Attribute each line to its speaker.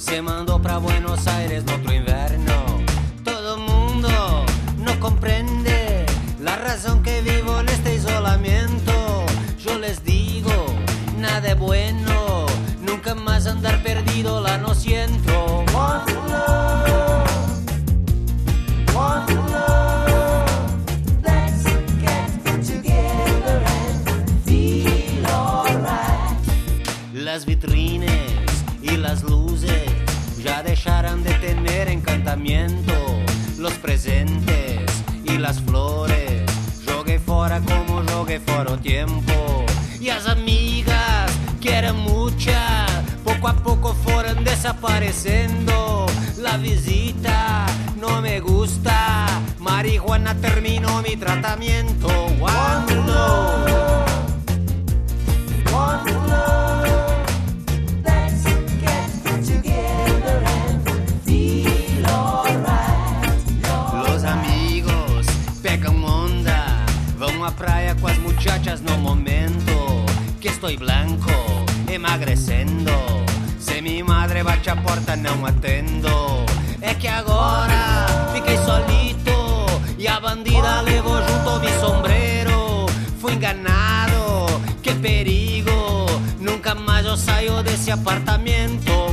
Speaker 1: se mandó para Buenos Aires en otro invierno. Todo el mundo no comprende la razón que vivo en este isolamiento. Yo les digo, nada de bueno, nunca más andar perdido, la no siento. Want to love, want to love, let's get together and feel alright. Las vitrines y las luces ya dejarán de tener encantamiento. Los presentes y las flores jogué fora como jogué fora o tiempo. Y as amigas que eran muchas, poco a poco fueron desapareciendo. La visita no me gusta, marihuana terminó mi tratamiento. Want to love, want to love, let's get together and feel alright. Los amigos pegam onda, vão à praia com as muchachas no momento que estou blanco, emagrecendo. Se mi madre bate a porta não atendo. É que agora fiquei solito e a bandida levou junto mi sombrero. Fui enganado, que perigo, nunca mais eu saio desse apartamento.